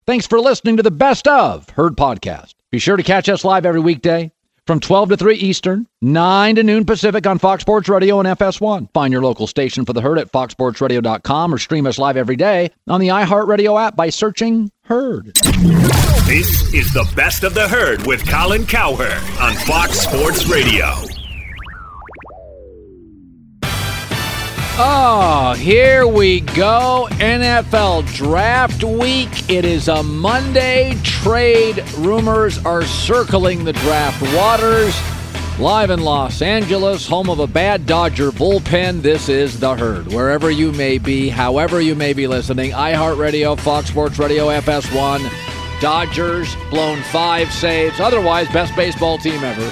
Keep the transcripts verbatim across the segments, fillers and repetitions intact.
Thanks for listening to the Best of Herd podcast. Be sure to catch us live every weekday from twelve to three Eastern, nine to noon Pacific on Fox Sports Radio and F S one. Find your local station for the Herd at fox sports radio dot com or stream us live every day on the iHeartRadio app by searching Herd. This is the Best of the Herd with Colin Cowherd on Fox Sports Radio. Oh, here we go. N F L Draft Week. It is a Monday. Trade rumors are circling the draft waters. Live in Los Angeles, home of a bad Dodger bullpen, this is The Herd. Wherever you may be, however you may be listening, iHeartRadio, Fox Sports Radio, F S one, Dodgers, blown five saves. Otherwise, best baseball team ever.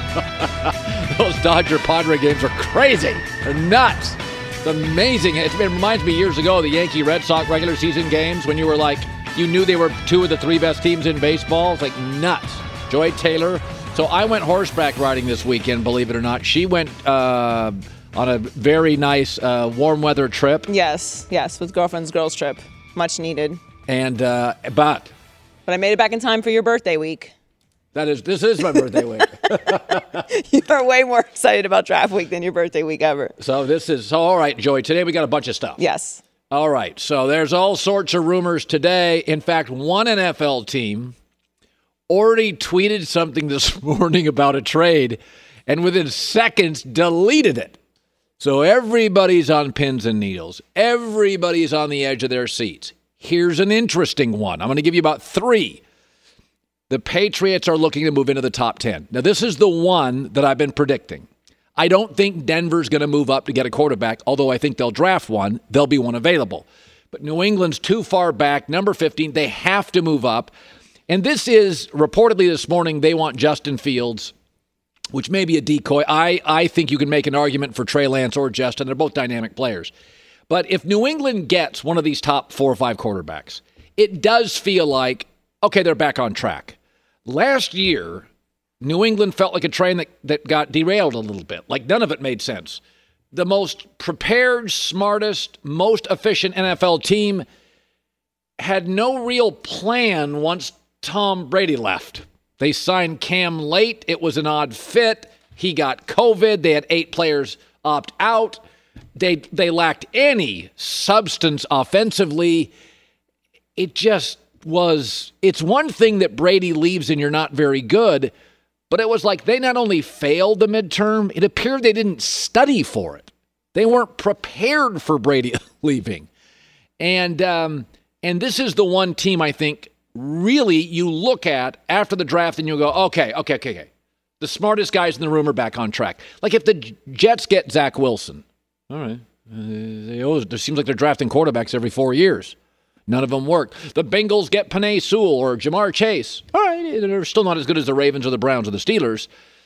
Those Dodger-Padre games are crazy. They're nuts. It's amazing. It reminds me years ago, the Yankee-Red Sox regular season games when you were like, you knew they were two of the three best teams in baseball. It's like nuts. Joy Taylor. So I went horseback riding this weekend, believe it or not. She went uh, on a very nice uh, warm weather trip. Yes, yes, with girlfriend's girls trip. Much needed. And, uh, but. But I made it back in time for your birthday week. That is, this is my birthday week. You're way more excited about draft week than your birthday week ever. So this is, so all right, Joey, today we got a bunch of stuff. Yes. All right, so there's all sorts of rumors today. In fact, one N F L team already tweeted something this morning about a trade and within seconds deleted it. So everybody's on pins and needles. Everybody's on the edge of their seats. Here's an interesting one. I'm going to give you about three. The Patriots are looking to move into the top ten. Now, this is the one that I've been predicting. I don't think Denver's going to move up to get a quarterback, although I think they'll draft one. There'll be one available. But New England's too far back. Number fifteen, they have to move up. And this is, reportedly this morning, they want Justin Fields, which may be a decoy. I, I think you can make an argument for Trey Lance or Justin. They're both dynamic players. But if New England gets one of these top four or five quarterbacks, it does feel like, okay, they're back on track. Last year, New England felt like a train that, that got derailed a little bit. Like none of it made sense. The most prepared, smartest, most efficient N F L team had no real plan once Tom Brady left. They signed Cam late. It was an odd fit. He got COVID. They had eight players opt out. They they lacked any substance offensively. It just was, it's one thing that Brady leaves and you're not very good, but it was like they not only failed the midterm, it appeared they didn't study for it. They weren't prepared for Brady leaving. And um, and this is the one team I think really you look at after the draft and you go, okay, okay, okay, okay. The smartest guys in the room are back on track. Like if the Jets get Zach Wilson, all right, uh, they always, it seems like they're drafting quarterbacks every four years. None of them work. The Bengals get Penei Sewell or Jamar Chase. All right, they're still not as good as the Ravens or the Browns or the Steelers.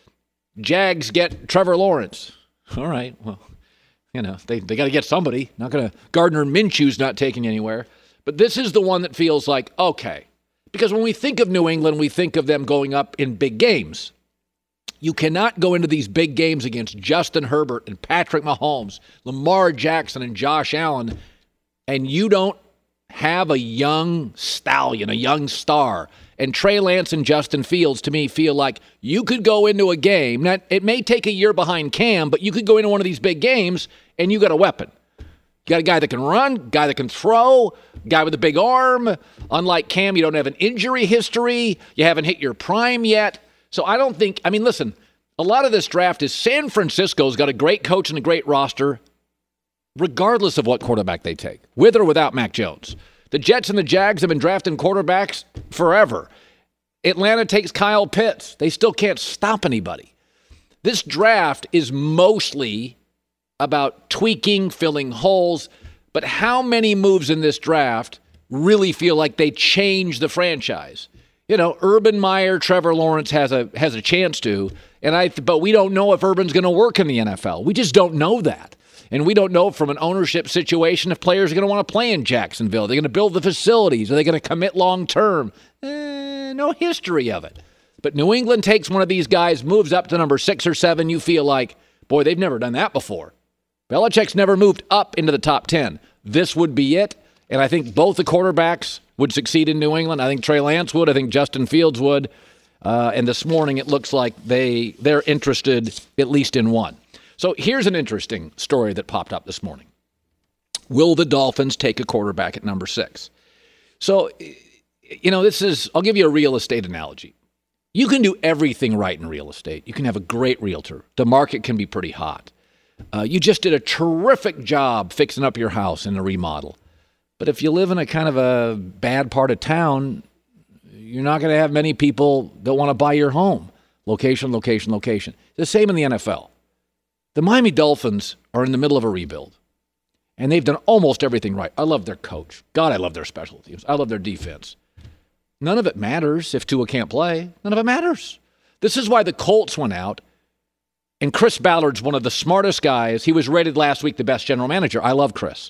Jags get Trevor Lawrence. All right, well, you know, they, they got to get somebody. Not going to, Gardner Minshew's not taking anywhere. But this is the one that feels like, okay. Because when we think of New England, we think of them going up in big games. You cannot go into these big games against Justin Herbert and Patrick Mahomes, Lamar Jackson and Josh Allen, and you don't have a young stallion, a young star. And Trey Lance and Justin Fields, to me, feel like you could go into a game. Now, it may take a year behind Cam, but you could go into one of these big games and you got a weapon. You got a guy that can run, guy that can throw, guy with a big arm. Unlike Cam, you don't have an injury history. You haven't hit your prime yet. So I don't think, I mean, listen, a lot of this draft is San Francisco's got a great coach and a great roster, regardless of what quarterback they take, with or without Mac Jones. The Jets and the Jags have been drafting quarterbacks forever. Atlanta takes Kyle Pitts. They still can't stop anybody. This draft is mostly about tweaking, filling holes, but how many moves in this draft really feel like they change the franchise? You know, Urban Meyer, Trevor Lawrence has a has a chance to, and I. But we don't know if Urban's going to work in the N F L. We just don't know that. And we don't know from an ownership situation if players are going to want to play in Jacksonville. They're going to build the facilities. Are they going to commit long-term? Eh, no history of it. But New England takes one of these guys, moves up to number six or seven. You feel like, boy, they've never done that before. Belichick's never moved up into the top ten. This would be it. And I think both the quarterbacks would succeed in New England. I think Trey Lance would. I think Justin Fields would. Uh, and this morning it looks like they, they're interested at least in one. So here's an interesting story that popped up this morning. Will the Dolphins take a quarterback at number six? So, you know, this is, I'll give you a real estate analogy. You can do everything right in real estate. You can have a great realtor. The market can be pretty hot. Uh, you just did a terrific job fixing up your house in a remodel. But if you live in a kind of a bad part of town, you're not going to have many people that want to buy your home. Location, location, location. The same in the N F L. The Miami Dolphins are in the middle of a rebuild, and they've done almost everything right. I love their coach. God, I love their special teams. I love their defense. None of it matters if Tua can't play. None of it matters. This is why the Colts went out, and Chris Ballard's one of the smartest guys. He was rated last week the best general manager. I love Chris.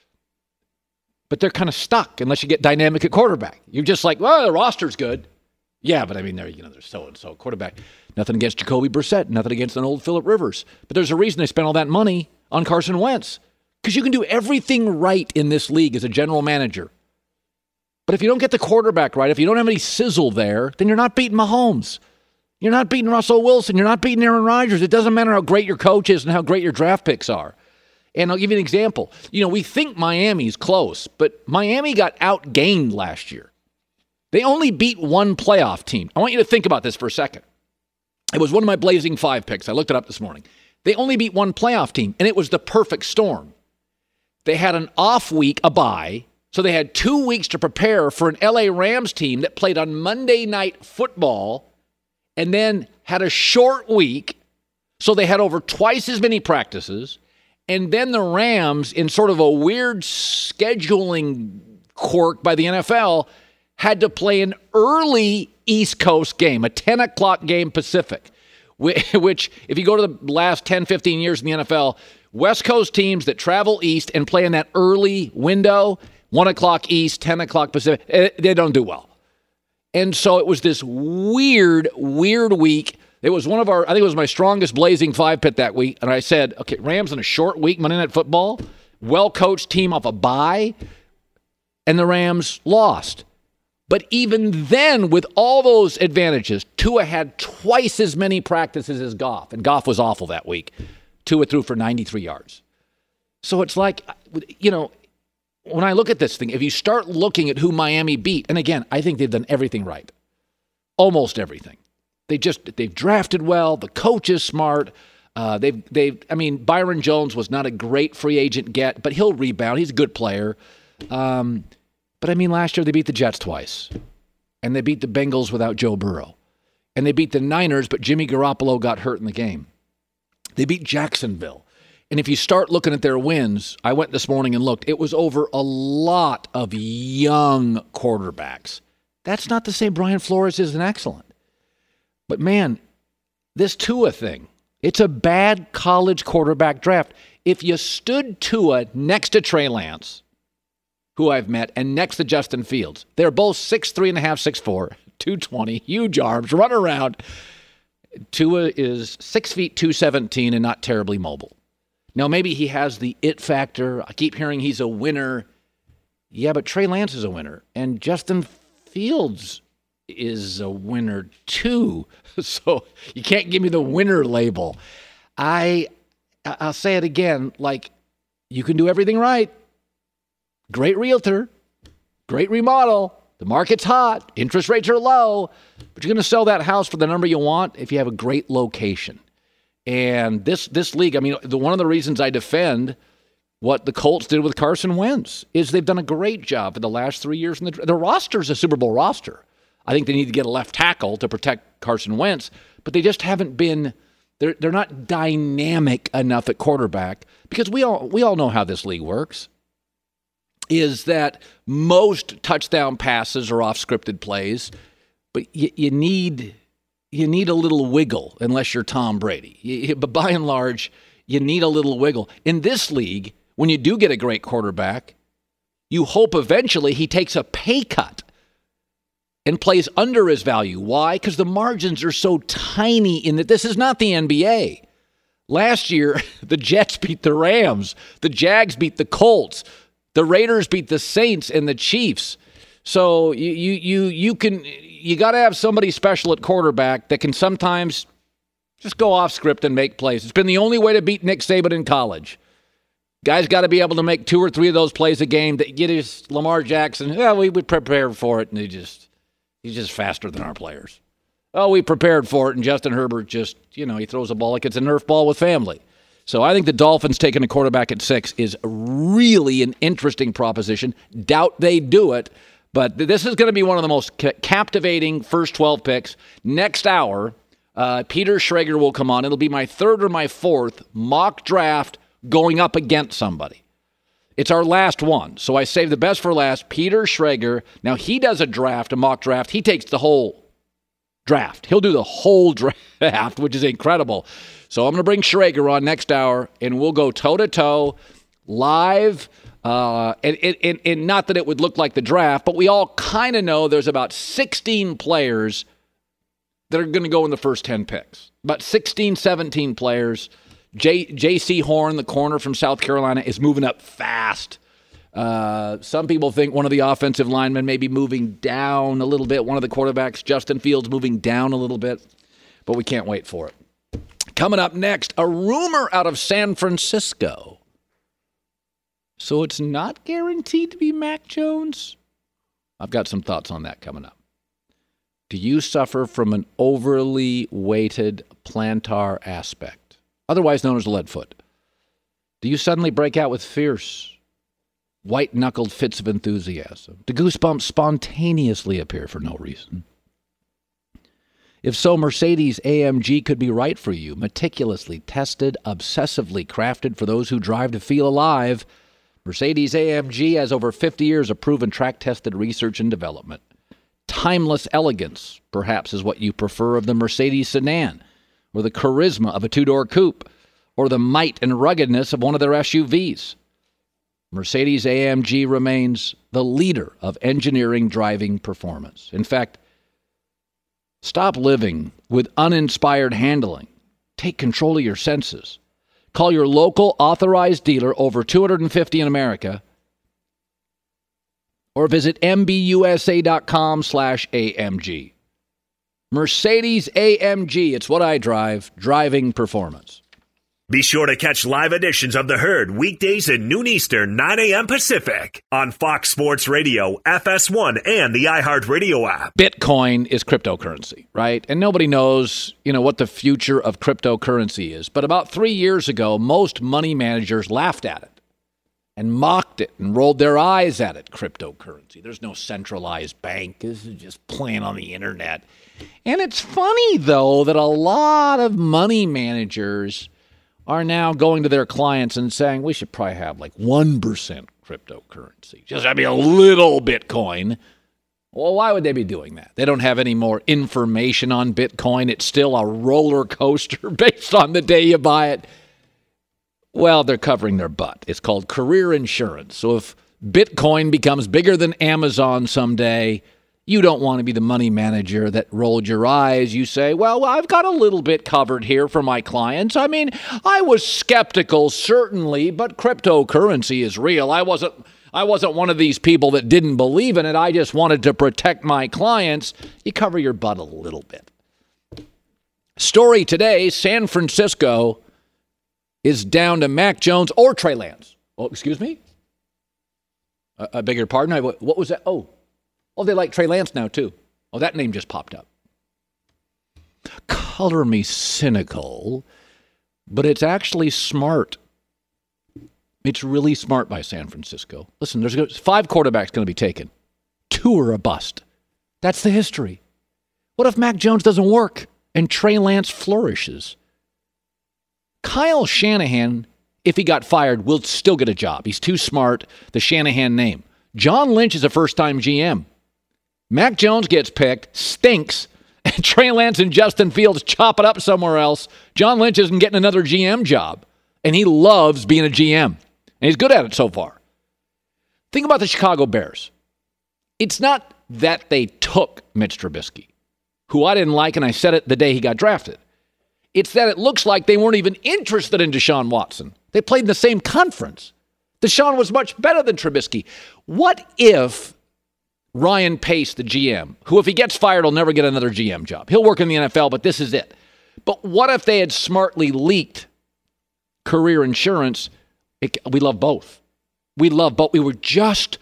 But they're kind of stuck unless you get dynamic at quarterback. You're just like, well, the roster's good. Yeah, but I mean, they're, you know, they're so-and-so quarterback. Nothing against Jacoby Brissett, nothing against an old Phillip Rivers. But there's a reason they spent all that money on Carson Wentz. Because you can do everything right in this league as a general manager. But if you don't get the quarterback right, if you don't have any sizzle there, then you're not beating Mahomes. You're not beating Russell Wilson. You're not beating Aaron Rodgers. It doesn't matter how great your coach is and how great your draft picks are. And I'll give you an example. You know, we think Miami's close, but Miami got outgained last year. They only beat one playoff team. I want you to think about this for a second. It was one of my Blazing Five picks. I looked it up this morning. They only beat one playoff team, and it was the perfect storm. They had an off week, a bye, so they had two weeks to prepare for an L A Rams team that played on Monday Night Football and then had a short week, so they had over twice as many practices. And then the Rams, in sort of a weird scheduling quirk by the N F L, had to play an early East Coast game, a ten o'clock game Pacific, which, if you go to the last ten, fifteen years in the N F L, West Coast teams that travel east and play in that early window, one o'clock East, ten o'clock Pacific, they don't do well. And so it was this weird, weird week. It was one of our, I think it was my strongest Blazing Five pit that week. And I said, okay, Rams in a short week, Monday Night Football, well-coached team off a bye, and the Rams lost. But even then, with all those advantages, Tua had twice as many practices as Goff, and Goff was awful that week. Tua threw for ninety-three yards. So it's like, you know, when I look at this thing, if you start looking at who Miami beat, and again, I think they've done everything right. Almost everything. They just, they've drafted well. The coach is smart. Uh, they've, they've, I mean, Byron Jones was not a great free agent get, but he'll rebound. He's a good player. Um, but I mean, last year they beat the Jets twice, and they beat the Bengals without Joe Burrow, and they beat the Niners, but Jimmy Garoppolo got hurt in the game. They beat Jacksonville. And if you start looking at their wins, I went this morning and looked, it was over a lot of young quarterbacks. That's not to say Brian Flores isn't excellent. But man, this Tua thing, it's a bad college quarterback draft. If you stood Tua next to Trey Lance, who I've met, and next to Justin Fields, they're both six three and a half, six four, two twenty, huge arms, run around. Tua is six feet, two seventeen, and not terribly mobile. Now, maybe he has the it factor. I keep hearing he's a winner. Yeah, but Trey Lance is a winner, and Justin Fields is a winner too. So you can't give me the winner label. I, I'll say it again, like, you can do everything right. Great realtor, great remodel. The market's hot. Interest rates are low. But you're going to sell that house for the number you want if you have a great location. And this this league, I mean, the, one of the reasons I defend what the Colts did with Carson Wentz is they've done a great job for the last three years. And the, the roster's a Super Bowl roster. I think they need to get a left tackle to protect Carson Wentz, but they just haven't been, they're they're not dynamic enough at quarterback, because we all we all know how this league works, is that most touchdown passes are off scripted plays, but you, you need you need a little wiggle unless you're Tom Brady. You, but by and large, you need a little wiggle. In this league, when you do get a great quarterback, you hope eventually he takes a pay cut and plays under his value. Why? Because the margins are so tiny in that this is not the N B A. Last year, the Jets beat the Rams. The Jags beat the Colts. The Raiders beat the Saints and the Chiefs. So you you you you can you got to have somebody special at quarterback that can sometimes just go off script and make plays. It's been the only way to beat Nick Saban in college. Guys got to be able to make two or three of those plays a game that get his Lamar Jackson. Yeah, we would prepare for it, and he just he's just faster than our players. Oh, we prepared for it, and Justin Herbert just, you know, he throws a ball like it's a Nerf ball with family. So I think the Dolphins taking a quarterback at six is really an interesting proposition. Doubt they do it, but this is going to be one of the most ca- captivating first twelve picks. Next hour, uh, Peter Schrager will come on. It'll be my third or my fourth mock draft going up against somebody. It's our last one, so I saved the best for last. Peter Schrager. Now, he does a draft, a mock draft. He takes the whole draft. He'll do the whole draft, which is incredible. So I'm going to bring Schrager on next hour, and we'll go toe-to-toe, live, uh, and, and, and not that it would look like the draft, but we all kind of know there's about sixteen players that are going to go in the first ten picks. About sixteen, seventeen players. J- J C Horn, the corner from South Carolina, is moving up fast. Uh, some people think one of the offensive linemen may be moving down a little bit. One of the quarterbacks, Justin Fields, moving down a little bit. But we can't wait for it. Coming up next, a rumor out of San Francisco. So it's not guaranteed to be Mac Jones? I've got some thoughts on that coming up. Do you suffer from an overly weighted plantar aspect, otherwise known as lead foot? Do you suddenly break out with fierce, white-knuckled fits of enthusiasm? Do goosebumps spontaneously appear for no reason? If so, Mercedes A M G could be right for you. Meticulously tested, obsessively crafted for those who drive to feel alive, Mercedes A M G has over fifty years of proven track-tested research and development. Timeless elegance, perhaps, is what you prefer of the Mercedes sedan, or the charisma of a two-door coupe, or the might and ruggedness of one of their S U Vs. Mercedes A M G remains the leader of engineering driving performance. In fact, stop living with uninspired handling. Take control of your senses. Call your local authorized dealer, over two hundred fifty in America, or visit mbusa.com slash AMG. Mercedes A M G, it's what I drive, driving performance. Be sure to catch live editions of The Herd weekdays at noon Eastern, nine a.m. Pacific on Fox Sports Radio, F S one, and the iHeartRadio app. Bitcoin is cryptocurrency, right? And nobody knows, you know, what the future of cryptocurrency is. But about three years ago, most money managers laughed at it and mocked it and rolled their eyes at it. Cryptocurrency. There's no centralized bank. This is just playing on the internet. And it's funny, though, that a lot of money managers are now going to their clients and saying, we should probably have like one percent cryptocurrency. Just have a little Bitcoin. Well, why would they be doing that? They don't have any more information on Bitcoin. It's still a roller coaster based on the day you buy it. Well, they're covering their butt. It's called career insurance. So if Bitcoin becomes bigger than Amazon someday, you don't want to be the money manager that rolled your eyes. You say, well, I've got a little bit covered here for my clients. I mean, I was skeptical, certainly, but cryptocurrency is real. I wasn't I wasn't one of these people that didn't believe in it. I just wanted to protect my clients. You cover your butt a little bit. Story today, San Francisco is down to Mac Jones or Trey Lance. Oh, excuse me? I, I beg your pardon? I, what was that? Oh. Oh, they like Trey Lance now, too. Oh, that name just popped up. Color me cynical, but it's actually smart. It's really smart by San Francisco. Listen, there's five quarterbacks going to be taken. Two are a bust. That's the history. What if Mac Jones doesn't work and Trey Lance flourishes? Kyle Shanahan, if he got fired, will still get a job. He's too smart, the Shanahan name. John Lynch is a first-time G M. Mac Jones gets picked, stinks, and Trey Lance and Justin Fields chop it up somewhere else. John Lynch isn't getting another G M job, and he loves being a G M, and he's good at it so far. Think about the Chicago Bears. It's not that they took Mitch Trubisky, who I didn't like, and I said it the day he got drafted. It's that it looks like they weren't even interested in Deshaun Watson. They played in the same conference. Deshaun was much better than Trubisky. What if Ryan Pace, the G M, who if he gets fired, will never get another G M job. He'll work in the N F L, but this is it. But what if they had smartly leaked career insurance? It, we love both. We love both. We were just,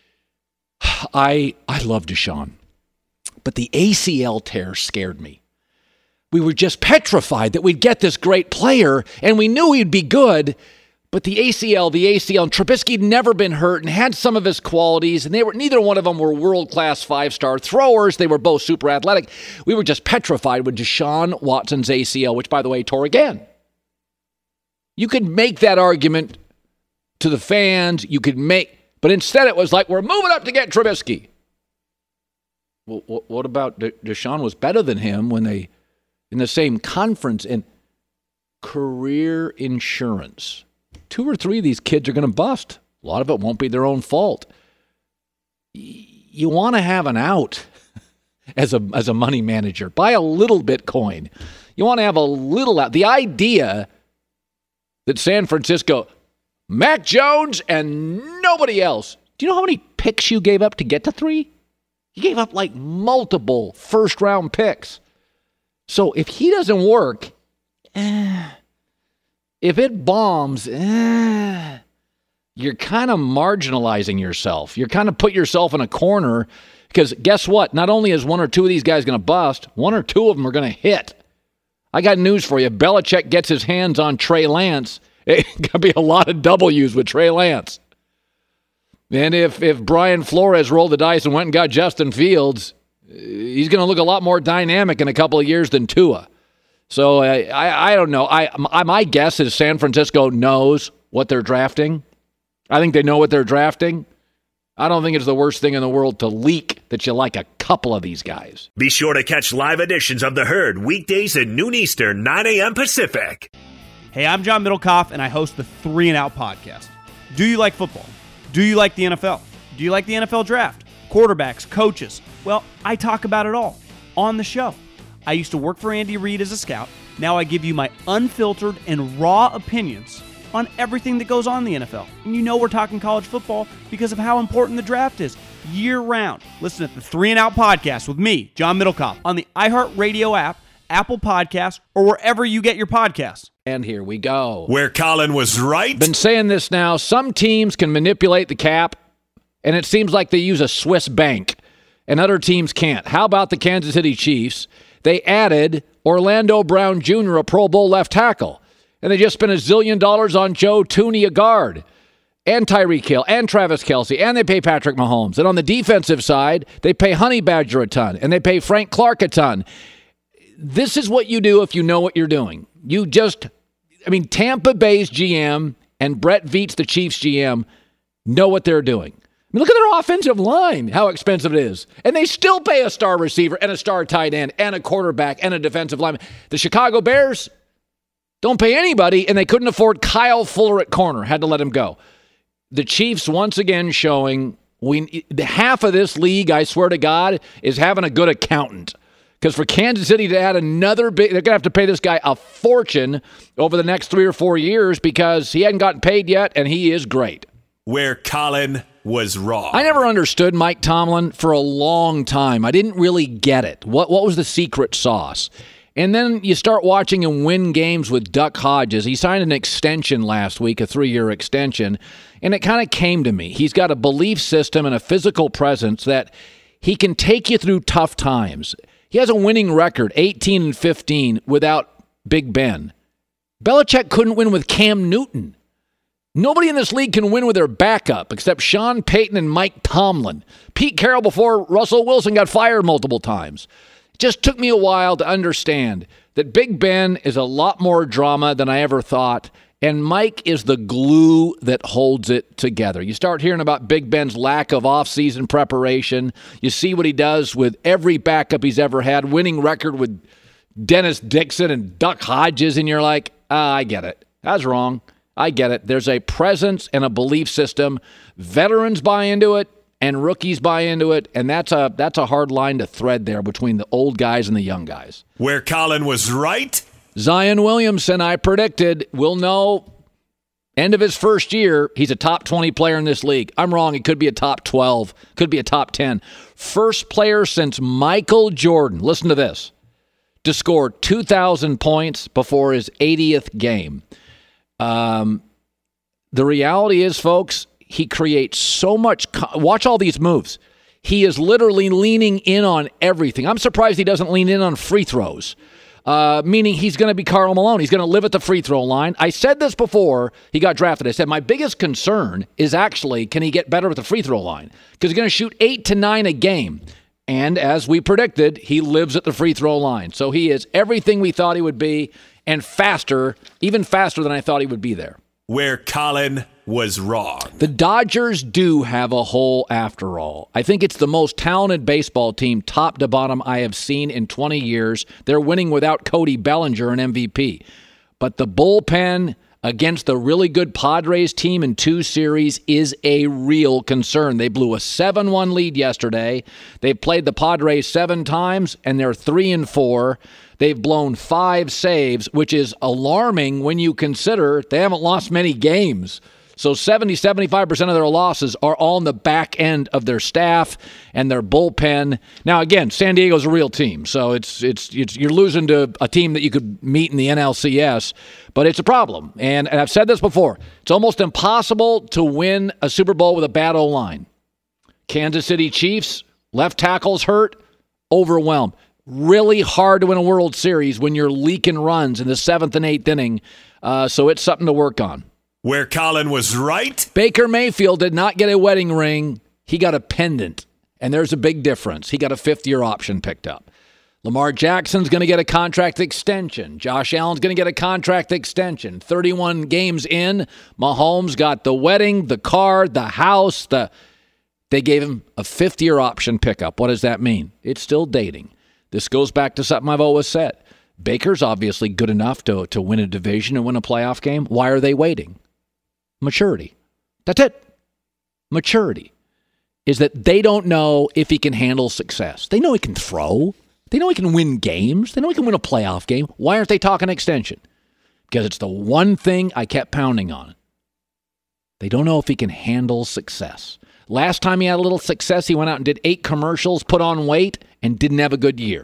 I I love Deshaun, but the A C L tear scared me. We were just petrified that we'd get this great player, and we knew he'd be good, but the A C L, the A C L, and Trubisky had never been hurt and had some of his qualities, and they were neither one of them were world-class five-star throwers. They were both super athletic. We were just petrified with Deshaun Watson's A C L, which, by the way, tore again. You could make that argument to the fans. You could make, but instead it was like, we're moving up to get Trubisky. Well, what about De- Deshaun was better than him when they, in the same conference, and career insurance. Two or three of these kids are going to bust. A lot of it won't be their own fault. You want to have an out as a as a money manager. Buy a little Bitcoin. You want to have a little out. The idea that San Francisco, Mac Jones and nobody else. Do you know how many picks you gave up to get to three? You gave up like multiple first-round picks. So if he doesn't work, eh, if it bombs, eh, you're kind of marginalizing yourself. You're kind of put yourself in a corner because guess what? Not only is one or two of these guys going to bust, one or two of them are going to hit. I got news for you. If Belichick gets his hands on Trey Lance, it's going to be a lot of W's with Trey Lance. And if, if Brian Flores rolled the dice and went and got Justin Fields, he's going to look a lot more dynamic in a couple of years than Tua. So I, I, I don't know. I, my, my guess is San Francisco knows what they're drafting. I think they know what they're drafting. I don't think it's the worst thing in the world to leak that you like a couple of these guys. Be sure to catch live editions of The Herd weekdays at noon Eastern, nine a.m. Pacific. Hey, I'm John Middlecoff, and I host the Three and Out podcast. Do you like football? Do you like the N F L? Do you like the N F L draft? Quarterbacks, coaches? Well, I talk about it all on the show. I used to work for Andy Reid as a scout. Now I give you my unfiltered and raw opinions on everything that goes on in the N F L. And you know we're talking college football because of how important the draft is year-round. Listen to the Three and Out podcast with me, John Middlecoff, on the iHeartRadio app, Apple Podcasts, or wherever you get your podcasts. And here we go. Where Colin was right. Been saying this now. Some teams can manipulate the cap, and it seems like they use a Swiss bank, and other teams can't. How about the Kansas City Chiefs? They added Orlando Brown Junior, a Pro Bowl left tackle, and they just spent a zillion dollars on Joe Thuney, a guard, and Tyreek Hill, and Travis Kelce, and they pay Patrick Mahomes. And on the defensive side, they pay Honey Badger a ton, and they pay Frank Clark a ton. This is what you do if you know what you're doing. You just, I mean, Tampa Bay's G M and Brett Veach, the Chiefs G M, know what they're doing. I mean, look at their offensive line, how expensive it is. And they still pay a star receiver and a star tight end and a quarterback and a defensive lineman. The Chicago Bears don't pay anybody, and they couldn't afford Kyle Fuller at corner. Had to let him go. The Chiefs, once again, showing we half of this league, I swear to God, is having a good accountant. Because for Kansas City to add another big, they're going to have to pay this guy a fortune over the next three or four years because he hadn't gotten paid yet, and he is great. Where Colin was wrong. I never understood Mike Tomlin for a long time. I didn't really get it. What what was the secret sauce? And then you start watching him win games with Duck Hodges. He signed an extension last week, a three-year extension, and it kind of came to me. He's got a belief system and a physical presence that he can take you through tough times. He has a winning record, eighteen and fifteen, without Big Ben. Belichick couldn't win with Cam Newton. Nobody in this league can win with their backup except Sean Payton and Mike Tomlin. Pete Carroll before Russell Wilson got fired multiple times. It just took me a while to understand that Big Ben is a lot more drama than I ever thought, and Mike is the glue that holds it together. You start hearing about Big Ben's lack of offseason preparation. You see what he does with every backup he's ever had, winning record with Dennis Dixon and Duck Hodges, and you're like, ah, I get it. I was wrong. I get it. There's a presence and a belief system. Veterans buy into it, and rookies buy into it, and that's a that's a hard line to thread there between the old guys and the young guys. Where Colin was right. Zion Williamson, I predicted, will know End of his first year, he's a top twenty player in this league. I'm wrong. It could be a top twelve, could be a top ten. First player since Michael Jordan, listen to this, to score two thousand points before his eightieth game. Um, the reality is, folks, he creates so much. Co- Watch all these moves. He is literally leaning in on everything. I'm surprised he doesn't lean in on free throws. Uh, meaning he's going to be Karl Malone. He's going to live at the free throw line. I said this before he got drafted. I said my biggest concern is actually, can he get better at the free throw line? Because he's going to shoot eight to nine a game. And as we predicted, he lives at the free throw line. So he is everything we thought he would be and faster, even faster than I thought he would be there. Where Colin was wrong. The Dodgers do have a hole after all. I think it's the most talented baseball team, top to bottom, I have seen in twenty years. They're winning without Cody Bellinger, an M V P. But the bullpen against the really good Padres team in two series is a real concern. They blew a seven one lead yesterday. They played the Padres seven times, and they're three and four. They've blown five saves, which is alarming when you consider they haven't lost many games. So seventy, seventy-five percent of their losses are all on the back end of their staff and their bullpen. Now, again, San Diego's a real team, so it's it's, it's you're losing to a team that you could meet in the N L C S, but it's a problem. And, and I've said this before. It's almost impossible to win a Super Bowl with a bad O-line. Kansas City Chiefs, left tackle's hurt, overwhelmed. Really hard to win a World Series when you're leaking runs in the seventh and eighth inning, uh, so it's something to work on. Where Colin was right. Baker Mayfield did not get a wedding ring. He got a pendant, and there's a big difference. He got a fifth-year option picked up. Lamar Jackson's going to get a contract extension. Josh Allen's going to get a contract extension. thirty-one games in, Mahomes got the wedding, the car, the house. The They gave him a fifth-year option pickup. What does that mean? It's still dating. This goes back to something I've always said. Baker's obviously good enough to, to win a division and win a playoff game. Why are they waiting? Maturity. That's it. Maturity is that they don't know if he can handle success. They know he can throw. They know he can win games. They know he can win a playoff game. Why aren't they talking extension? Because it's the one thing I kept pounding on. They don't know if he can handle success. Last time he had a little success, he went out and did eight commercials, put on weight, and didn't have a good year.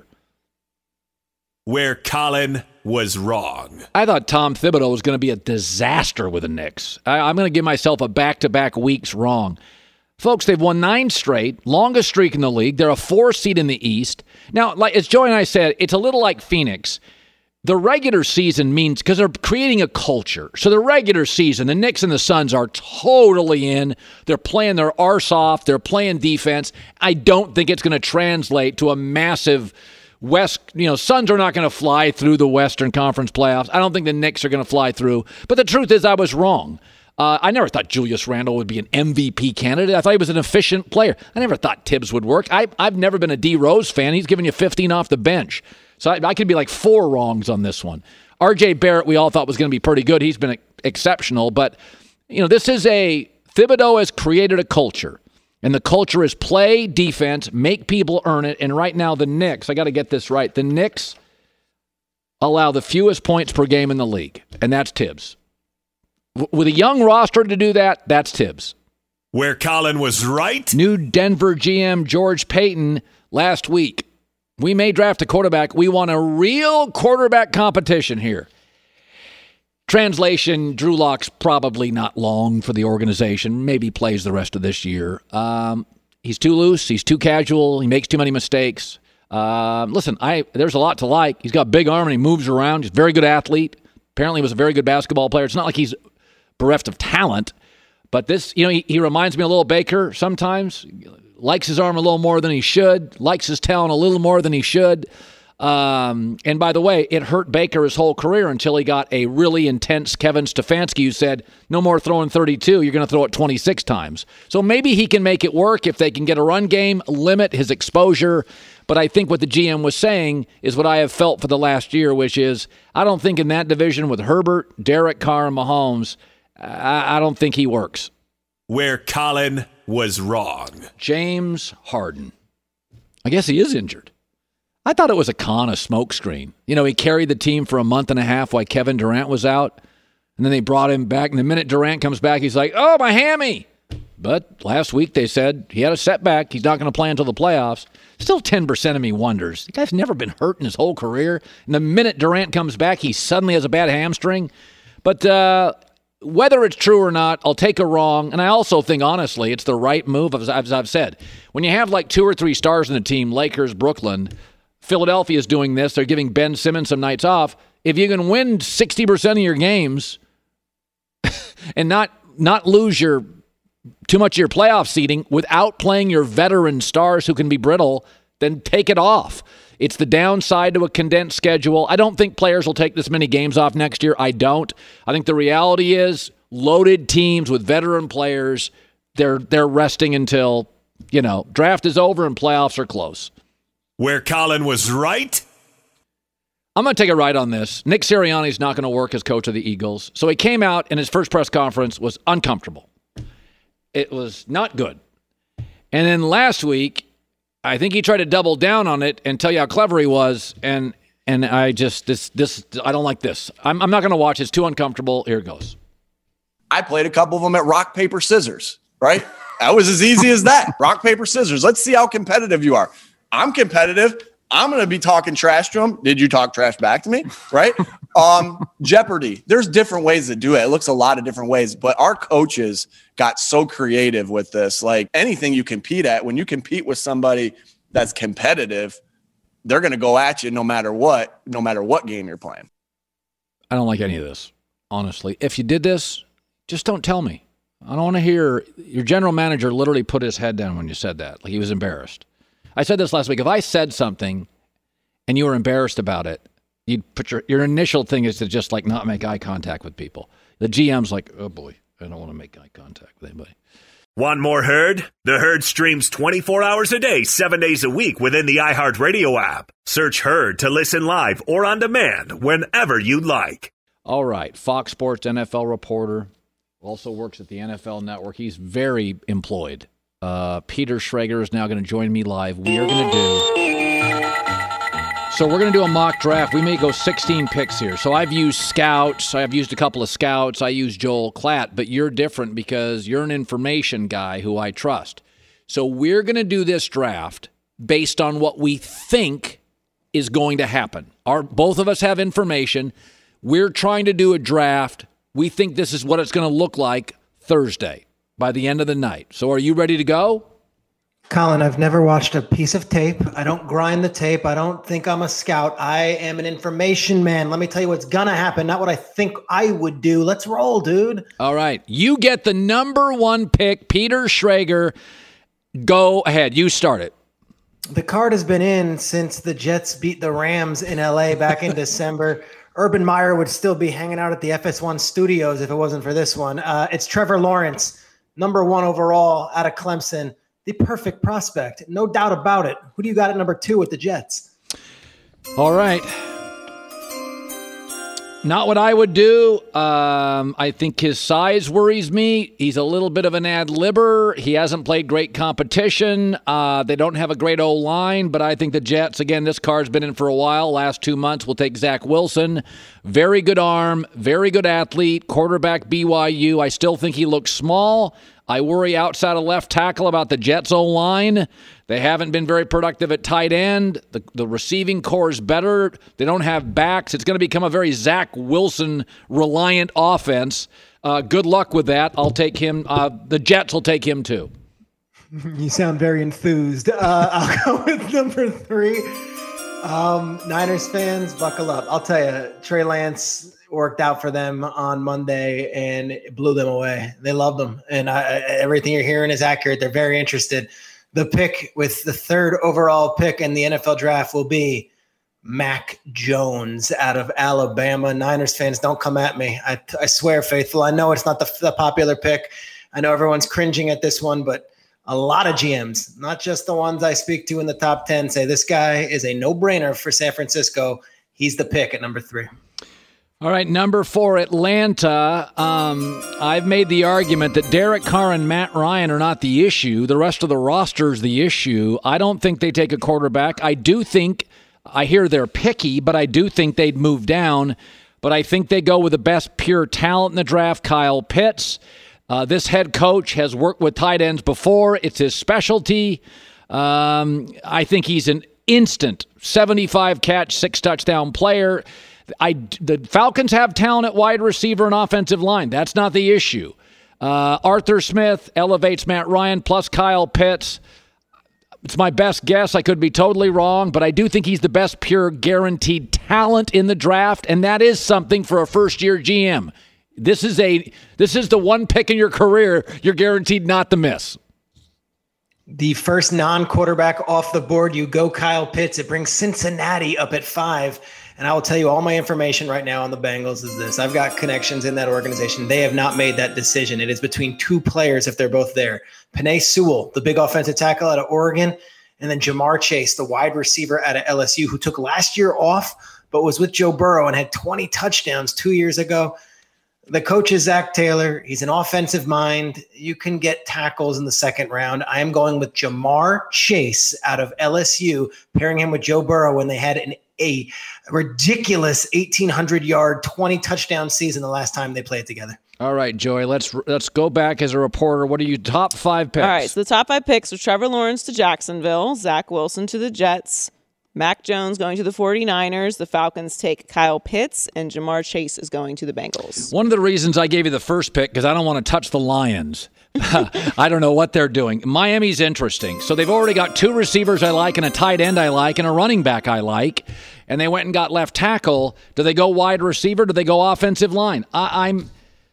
Where Colin was wrong. I thought Tom Thibodeau was going to be a disaster with the Knicks. I, I'm going to give myself a back-to-back weeks wrong. Folks, they've won nine straight, longest streak in the league. They're a four seed in the East. Now, like as Joey and I said, it's a little like Phoenix. The regular season means, because they're creating a culture. So the regular season, the Knicks and the Suns are totally in. They're playing their arse off. They're playing defense. I don't think it's going to translate to a massive West, you know, Suns are not going to fly through the Western Conference playoffs. I don't think the Knicks are going to fly through. But the truth is I was wrong. Uh, I never thought Julius Randle would be an M V P candidate. I thought he was an efficient player. I never thought Tibbs would work. I, I've never been a D. Rose fan. He's giving you fifteen off the bench. So I, I could be like four wrongs on this one. R J Barrett, we all thought was going to be pretty good. He's been exceptional. But, you know, this is a Thibodeau has created a culture. And the culture is play defense, make people earn it. And right now, the Knicks, I got to get this right. The Knicks allow the fewest points per game in the league, and that's Tibbs. W- with a young roster to do that, that's Tibbs. Where Colin was right. New Denver G M George Payton last week. We may draft a quarterback. We want a real quarterback competition here. Translation, Drew Lock's probably not long for the organization. Maybe plays the rest of this year. Um, he's too loose. He's too casual. He makes too many mistakes. Uh, listen, I there's a lot to like. He's got a big arm and he moves around. He's a very good athlete. Apparently he was a very good basketball player. It's not like he's bereft of talent. But this, you know, he, he reminds me a little Baker sometimes. Likes his arm a little more than he should. Likes his talent a little more than he should. Um, and by the way, it hurt Baker his whole career until he got a really intense Kevin Stefanski who said, no more throwing thirty-two, you're going to throw it twenty-six times. So maybe he can make it work if they can get a run game, limit his exposure. But I think what the G M was saying is what I have felt for the last year, which is I don't think in that division with Herbert, Derek Carr, and Mahomes, I, I don't think he works. Where Colin was wrong. James Harden. I guess he is injured. I thought it was a con, a smokescreen. You know, he carried the team for a month and a half while Kevin Durant was out. And then they brought him back, and the minute Durant comes back, he's like, oh, my hammy. But last week they said he had a setback. He's not going to play until the playoffs. Still ten percent of me wonders. The guy's never been hurt in his whole career. And the minute Durant comes back, he suddenly has a bad hamstring. But uh, whether it's true or not, I'll take a wrong. And I also think, honestly, it's the right move, as I've, as I've said. When you have like two or three stars in the team, Lakers, Brooklyn, Philadelphia is doing this. They're giving Ben Simmons some nights off. If you can win sixty percent of your games and not not lose your too much of your playoff seeding without playing your veteran stars who can be brittle, then take it off. It's the downside to a condensed schedule. I don't think players will take this many games off next year. I don't. I think the reality is loaded teams with veteran players, they're they're resting until, you know, draft is over and playoffs are close. Where Colin was right? I'm going to take a right on this. Nick Sirianni's not going to work as coach of the Eagles. So he came out and his first press conference was uncomfortable. It was not good. And then last week, I think he tried to double down on it and tell you how clever he was. And and I just, this, this, I don't like this. I'm, I'm not going to watch. It's too uncomfortable. Here it goes. I played a couple of them at rock, paper, scissors, right? That was as easy as that. Rock, paper, scissors. Let's see how competitive you are. I'm competitive. I'm going to be talking trash to him. Did you talk trash back to me? Right? Um, Jeopardy. There's different ways to do it. It looks a lot of different ways, but our coaches got so creative with this. Like anything you compete at, when you compete with somebody that's competitive, they're going to go at you no matter what, no matter what game you're playing. I don't like any of this, honestly. If you did this, just don't tell me. I don't want to hear your general manager literally put his head down when you said that. Like he was embarrassed. I said this last week. If I said something and you were embarrassed about it, you'd put your, your initial thing is to just like not make eye contact with people. The G M's like, oh boy, I don't want to make eye contact with anybody. Want more Herd? The Herd streams twenty-four hours a day, seven days a week within the iHeartRadio app. Search Herd to listen live or on demand whenever you like. All right. Fox Sports N F L reporter, also works at the N F L Network. He's very employed. Uh, Peter Schrager is now going to join me live. We are going to do... So we're going to do a mock draft. We may go sixteen picks here. So I've used scouts. I've used a couple of scouts. I used Joel Klatt. But you're different because you're an information guy who I trust. So we're going to do this draft based on what we think is going to happen. Our, both of us have information. We're trying to do a draft. We think this is what it's going to look like Thursday by the end of the night. So are you ready to go? Colin, I've never watched a piece of tape. I don't grind the tape. I don't think I'm a scout. I am an information man. Let me tell you what's going to happen, not what I think I would do. Let's roll, dude. All right. You get the number one pick, Peter Schrager. Go ahead. You start it. The card has been in since the Jets beat the Rams in L A back in December. Urban Meyer would still be hanging out at the F S one studios if it wasn't for this one. Uh, it's Trevor Lawrence, number one overall out of Clemson. The perfect prospect. No doubt about it. Who do you got at number two with the Jets? All right. Not what I would do. Um, I think his size worries me. He's a little bit of an ad-libber. He hasn't played great competition. Uh, they don't have a great O-line, but I think the Jets, again, this card's been in for a while. Last two months, we'll take Zach Wilson. Very good arm, very good athlete, quarterback B Y U. I still think he looks small. I worry outside of left tackle about the Jets' O-line. They haven't been very productive at tight end. The, the receiving core is better. They don't have backs. It's going to become a very Zach Wilson-reliant offense. Uh, good luck with that. I'll take him. Uh, the Jets will take him too. You sound very enthused. Uh, I'll go with number three. Um, Niners fans, buckle up. I'll tell you, Trey Lance worked out for them on Monday and it blew them away. They loved them. And I, everything you're hearing is accurate. They're very interested. The pick with the third overall pick in the N F L draft will be Mac Jones out of Alabama. Niners fans, don't come at me. I, I swear, Faithful. I know it's not the, the popular pick. I know everyone's cringing at this one, but a lot of G Ms, not just the ones I speak to in the top ten, say this guy is a no-brainer for San Francisco. He's the pick at number three. All right, number four, Atlanta. Um, I've made the argument that Derek Carr and Matt Ryan are not the issue. The rest of the roster is the issue. I don't think they take a quarterback. I do think, I hear they're picky, but I do think they'd move down. but I think they go with the best pure talent in the draft, Kyle Pitts. Uh, this head coach has worked with tight ends before. It's his specialty. Um, I think he's an instant seventy-five catch, six touchdown player. I, the Falcons have talent at wide receiver and offensive line. That's not the issue. Uh, Arthur Smith elevates Matt Ryan plus Kyle Pitts. It's my best guess. I could be totally wrong, but I do think he's the best pure guaranteed talent in the draft, and that is something for a first-year G M. This is a this is the one pick in your career you're guaranteed not to miss. The first non-quarterback off the board, you go Kyle Pitts. It brings Cincinnati up at five. And I will tell you all my information right now on the Bengals is this. I've got connections in that organization. They have not made that decision. It is between two players if they're both there. Penei Sewell, the big offensive tackle out of Oregon, and then Jamar Chase, the wide receiver out of L S U, who took last year off but was with Joe Burrow and had twenty touchdowns two years ago. The coach is Zach Taylor. He's an offensive mind. You can get tackles in the second round. I am going with Jamar Chase out of L S U, pairing him with Joe Burrow when they had an a ridiculous eighteen hundred yard, twenty touchdown season the last time they played together. All right, Joey, let's let's go back as a reporter. What are you top five picks? All right, so the top five picks are Trevor Lawrence to Jacksonville, Zach Wilson to the Jets, Mac Jones going to the 49ers, the Falcons take Kyle Pitts, and Jamar Chase is going to the Bengals. One of the reasons I gave you the first pick, because I don't want to touch the Lions. I don't know what they're doing. Miami's interesting. So they've already got two receivers I like and a tight end I like and a running back I like, and they went and got left tackle. Do they go wide receiver? Do they go offensive line? I, I'm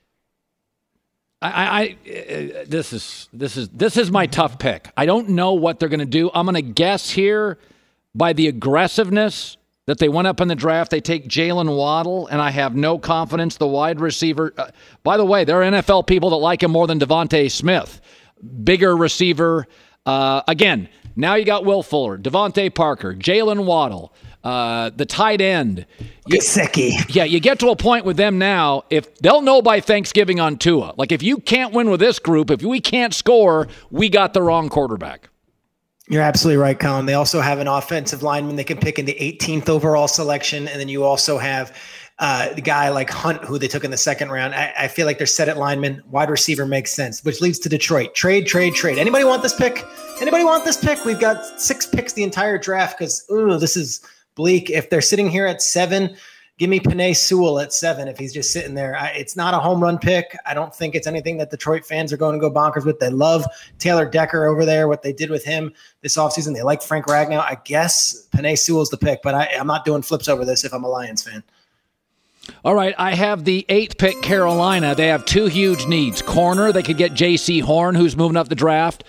I, I uh, this is this is this is my tough pick. I don't know what they're going to do. I'm going to guess here by the aggressiveness that they went up in the draft. They take Jalen Waddle, and I have no confidence the wide receiver. Uh, by the way, there are N F L people that like him more than Devontae Smith. Bigger receiver. Uh, again, now you got Will Fuller, Devontae Parker, Jalen Waddle, uh, the tight end. Gesicki. Yeah, you get to a point with them now, if they'll know by Thanksgiving on Tua. Like, if you can't win with this group, if we can't score, we got the wrong quarterback. You're absolutely right, Colin. They also have an offensive lineman they can pick in the eighteenth overall selection. And then you also have uh, the guy like Hunt, who they took in the second round. I, I feel like they're set at lineman. Wide receiver makes sense, which leads to Detroit. Trade, trade, trade. Anybody want this pick? Anybody want this pick? We've got six picks the entire draft because, ooh, this is bleak. If they're sitting here at seven, give me Penei Sewell at seven if he's just sitting there. I, it's not a home run pick. I don't think it's anything that Detroit fans are going to go bonkers with. They love Taylor Decker over there, what they did with him this offseason. They like Frank Ragnow. I guess Penei Sewell's the pick, but I, I'm not doing flips over this if I'm a Lions fan. All right, I have the eighth pick, Carolina. They have two huge needs. Corner, they could get J C Horn, who's moving up the draft.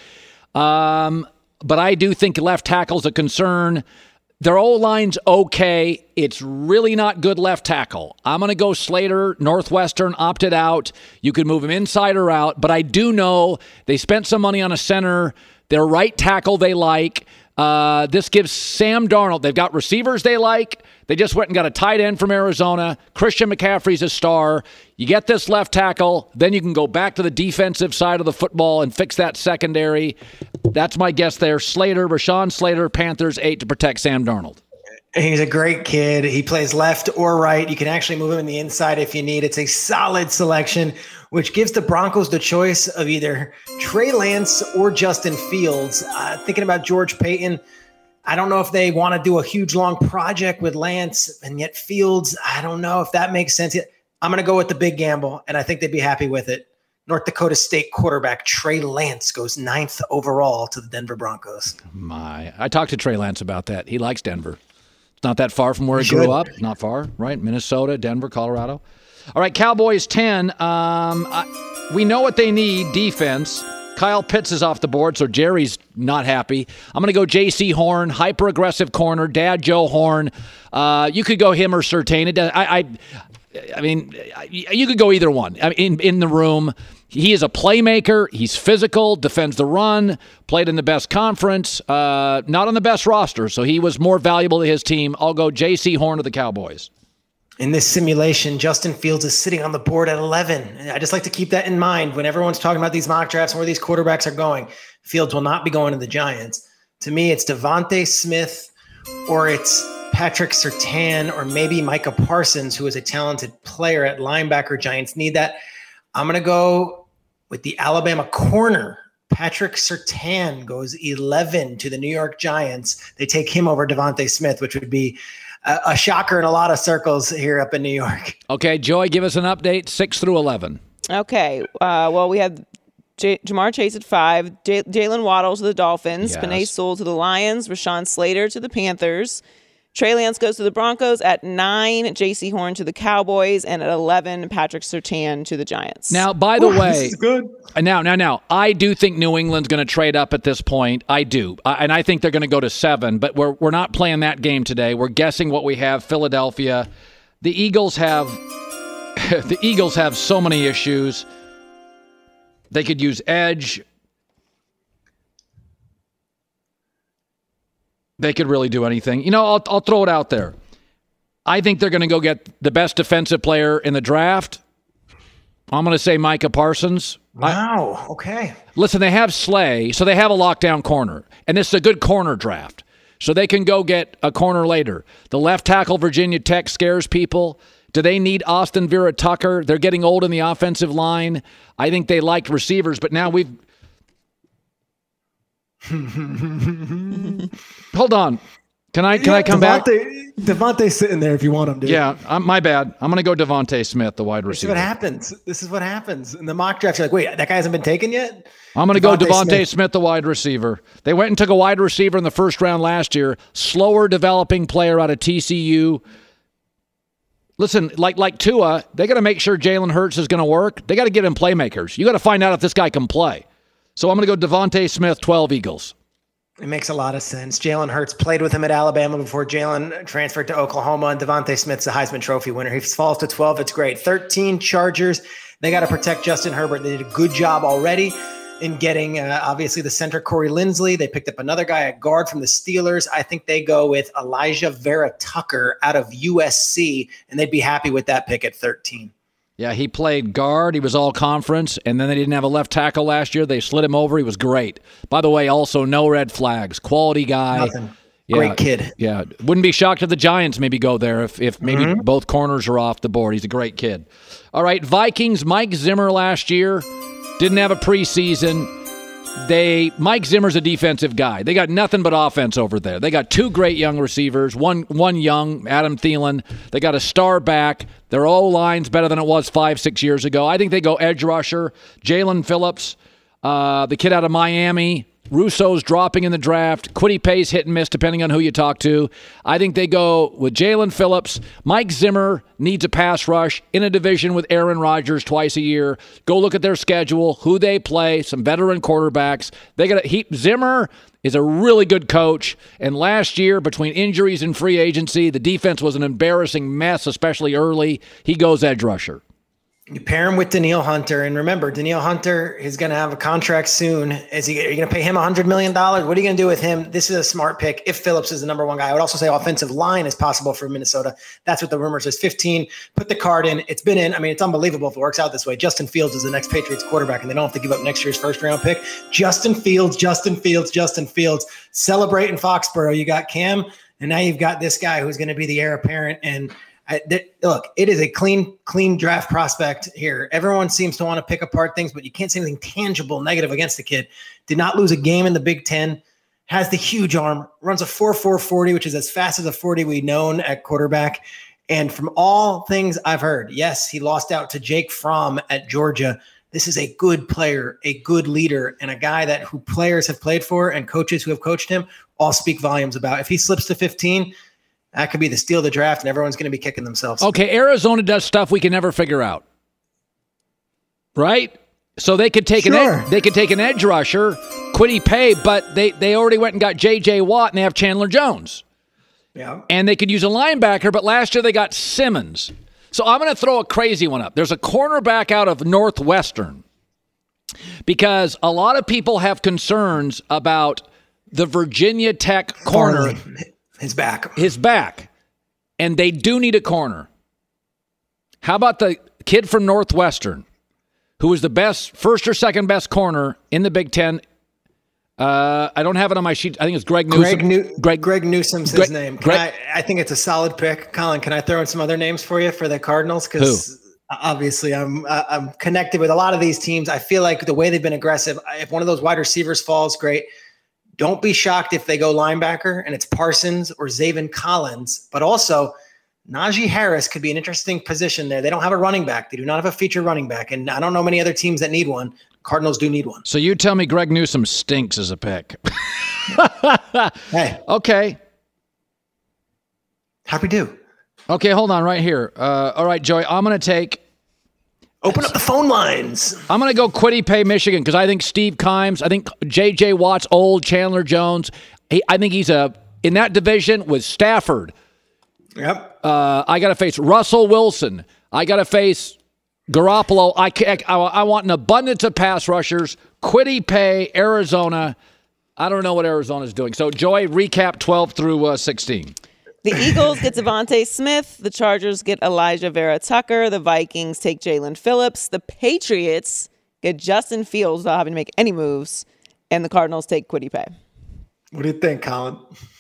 Um, but I do think left tackle's a concern. Their O-line's okay. It's really not good left tackle. I'm going to go Slater. Northwestern opted out. You could move him inside or out, but I do know they spent some money on a center. Their right tackle they like. Uh, this gives Sam Darnold. They've got receivers they like. They just went and got a tight end from Arizona. Christian McCaffrey's a star. You get this left tackle, then you can go back to the defensive side of the football and fix that secondary. That's my guess there. Slater, Rashawn Slater, Panthers, eight to protect Sam Darnold. He's a great kid. He plays left or right. You can actually move him in the inside if you need. It's a solid selection, which gives the Broncos the choice of either Trey Lance or Justin Fields. Uh, thinking about George Payton, I don't know if they want to do a huge, long project with Lance, and yet Fields, I don't know if that makes sense. I'm going to go with the big gamble, and I think they'd be happy with it. North Dakota State quarterback Trey Lance goes ninth overall to the Denver Broncos. My, I talked to Trey Lance about that. He likes Denver. It's not that far from where he Should. grew up. Not far, right? Minnesota, Denver, Colorado. All right, Cowboys ten. Um, I, we know what they need, defense. Kyle Pitts is off the board, so Jerry's not happy. I'm going to go J C Horn, hyper-aggressive corner, Dad Joe Horn. Uh, you could go him or Surtain. I, I, I mean, you could go either one. I mean, in, in the room, he is a playmaker. He's physical, defends the run, played in the best conference, uh, not on the best roster, so he was more valuable to his team. I'll go J C Horn to the Cowboys. In this simulation, Justin Fields is sitting on the board at eleven. And I just like to keep that in mind when everyone's talking about these mock drafts and where these quarterbacks are going. Fields will not be going to the Giants. To me, it's Devontae Smith or it's Patrick Surtain or maybe Micah Parsons, who is a talented player at linebacker. Giants need that. I'm going to go with the Alabama corner. Patrick Surtain goes eleven to the New York Giants. They take him over Devontae Smith, which would be a, a shocker in a lot of circles here up in New York. Okay, Joy, give us an update, six through eleven. Okay, uh, well, we have J- Jamar Chase at five, J- Jalen Waddle to the Dolphins, Yes. Penei Sewell to the Lions, Rashawn Slater to the Panthers, Trey Lance goes to the Broncos at nine, J C Horn to the Cowboys, and at eleven, Patrick Surtain to the Giants. Now, by the Ooh, way, this is good. now, now, now, I do think New England's going to trade up at this point. I do, I, and I think they're going to go to seven. But we're we're not playing that game today. We're guessing what we have. Philadelphia, the Eagles have the Eagles have so many issues. They could use edge. They could really do anything. You know, I'll, I'll throw it out there. I think they're going to go get the best defensive player in the draft. I'm going to say Micah Parsons. Wow. Okay. Listen, they have Slay, so they have a lockdown corner. And this is a good corner draft. So they can go get a corner later. The left tackle, Virginia Tech, scares people. Do they need Austin Vera Tucker? They're getting old in the offensive line. I think they liked receivers, but now we've... Hold on. Can I can Yeah, I come Devontae, back? Devontae's sitting there if you want him, dude. Yeah, I'm, my bad. I'm going to go Devontae Smith, the wide This is receiver. what happens. This is what happens. In the mock draft, you're like, wait, that guy hasn't been taken yet? I'm going to go Devontae Devontae Smith. Smith. the wide receiver. They went and took a wide receiver in the first round last year. Slower developing player out of T C U. Listen, like like Tua, they got to make sure Jalen Hurts is going to work. They got to get him playmakers. You got to find out if this guy can play. So I'm going to go Devontae Smith, twelve Eagles. It makes a lot of sense. Jalen Hurts played with him at Alabama before Jalen transferred to Oklahoma, and Devontae Smith's a Heisman Trophy winner. He falls to twelve. It's great. thirteen Chargers. They got to protect Justin Herbert. They did a good job already in getting, uh, obviously, the center Corey Linsley. They picked up another guy at guard from the Steelers. I think they go with Elijah Vera Tucker out of U S C, and they'd be happy with that pick at thirteen. Yeah, he played guard. He was all conference, and then they didn't have a left tackle last year. They slid him over. He was great. By the way, also no red flags. Quality guy. Nothing. Yeah, Great kid. Yeah, wouldn't be shocked if the Giants maybe go there if, if maybe Mm-hmm. both corners are off the board. He's a great kid. All right, Vikings, Mike Zimmer last year didn't have a preseason. They Mike Zimmer's a defensive guy. They got nothing but offense over there. They got two great young receivers, one one young, Adam Thielen. They got a star back. Their O-line's better than it was five, six years ago. I think they go edge rusher, Jalen Phillips, uh, the kid out of Miami. Russo's dropping in the draft. Quiddy Pay's hit and miss depending on who you talk to. I think they go with Jalen Phillips. Mike Zimmer needs a pass rush in a division with Aaron Rodgers twice a year. Go look at their schedule, who they play, some veteran quarterbacks. They got he Zimmer is a really good coach. And last year, between injuries and free agency, the defense was an embarrassing mess, especially early. He goes edge rusher. You pair him with Danielle Hunter, and remember, Danielle Hunter is going to have a contract soon. Is he? Are you going to pay him one hundred million dollars? What are you going to do with him? This is a smart pick. If Phillips is the number one guy, I would also say offensive line is possible for Minnesota. That's what the rumors is. fifteen. Put the card in. It's been in. I mean, it's unbelievable if it works out this way. Justin Fields is the next Patriots quarterback, and they don't have to give up next year's first round pick. Justin Fields, Justin Fields, Justin Fields. Celebrate in Foxborough. You got Cam, and now you've got this guy who's going to be the heir apparent. And I, th- look, it is a clean, clean draft prospect here. Everyone seems to want to pick apart things, but you can't say anything tangible negative against the kid. Did not lose a game in the Big Ten. Has the huge arm. Runs a four four forty, which is as fast as a forty we known at quarterback. And from all things I've heard, yes, he lost out to Jake Fromm at Georgia. This is a good player, a good leader, and a guy that who players have played for and coaches who have coached him all speak volumes about. If he slips to fifteen, that could be the steal of the draft, and everyone's going to be kicking themselves. Okay, Arizona does stuff we can never figure out, right? So they could take Sure. an ed- they could take an edge rusher, Quiddy Pay, but they they already went and got J J Watt, and they have Chandler Jones, Yeah. and they could use a linebacker. But last year they got Simmons. So I'm going to throw a crazy one up. There's a cornerback out of Northwestern because a lot of people have concerns about the Virginia Tech corner. Farley, his back. His back, and they do need a corner. How about the kid from Northwestern, who was the best, first or second best corner in the Big Ten Uh, I don't have it on my sheet. I think it's Greg Newsome. Greg, New- Greg, Greg Newsome's Greg, his name. Can Greg, I, I think it's a solid pick. Colin, can I throw in some other names for you for the Cardinals? Because obviously I'm I'm connected with a lot of these teams. I feel like the way they've been aggressive, if one of those wide receivers falls, great. Don't be shocked if they go linebacker and it's Parsons or Zaven Collins. But also, Najee Harris could be an interesting position there. They don't have a running back. They do not have a feature running back. And I don't know many other teams that need one. Cardinals do need one. So you tell me Greg Newsome stinks as a pick. Hey. Okay. Happy to. Okay, hold on right here. Uh, all right, Joey, I'm going to take Open up the phone lines. I'm going to go Kwity Paye, Michigan, because I think Steve Kimes, I think J J. Watt's old, Chandler Jones. He, I think he's a in that division with Stafford. Yep. Uh, I got to face Russell Wilson. I got to face Garoppolo. I, I, I want an abundance of pass rushers. Kwity Paye, Arizona. I don't know what Arizona's doing. So, Joy, recap twelve through uh, sixteen. The Eagles get Devontae Smith. The Chargers get Elijah Vera Tucker. The Vikings take Jalen Phillips. The Patriots get Justin Fields without having to make any moves. And the Cardinals take Kwity Paye. What do you think, Colin?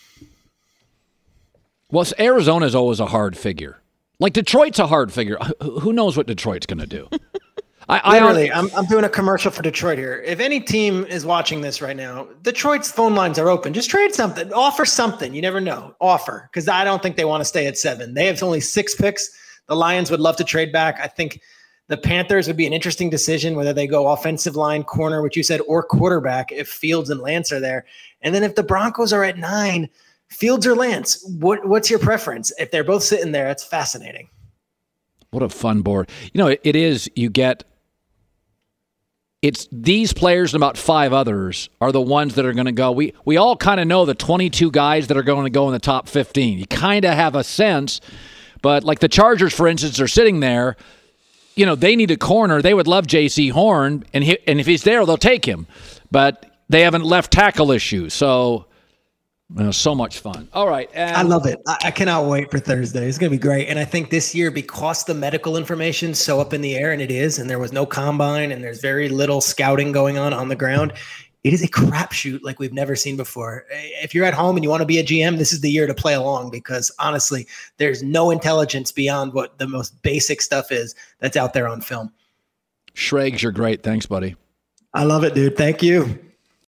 Well, Arizona's always a hard figure. Like Detroit's a hard figure. Who knows what Detroit's going to do? I, Literally, I, I'm, I'm doing a commercial for Detroit here. If any team is watching this right now, Detroit's phone lines are open. Just trade something. Offer something. You never know. Offer. Because I don't think they want to stay at seven. They have only six picks. The Lions would love to trade back. I think the Panthers would be an interesting decision, whether they go offensive line, corner, which you said, or quarterback if Fields and Lance are there. And then if the Broncos are at nine, Fields or Lance, what, what's your preference? If they're both sitting there, it's fascinating. What a fun board. You know, it, it is, you get, it's these players and about five others are the ones that are going to go. We we all kind of know the twenty-two guys that are going to go in the top fifteen. You kind of have a sense, but like the Chargers, for instance, are sitting there. You know, they need a corner. They would love J C Horn, and he, and if he's there, they'll take him. But they haven't left tackle issues, so you know, so much fun. All right. I love it. I, I cannot wait for Thursday. It's going to be great. And I think this year, because the medical information is so up in the air, and it is, and there was no combine, and there's very little scouting going on on the ground, it is a crapshoot like we've never seen before. If you're at home and you want to be a G M, this is the year to play along, because honestly, there's no intelligence beyond what the most basic stuff is that's out there on film. Schrags, you're great. Thanks, buddy. I love it, dude. Thank you.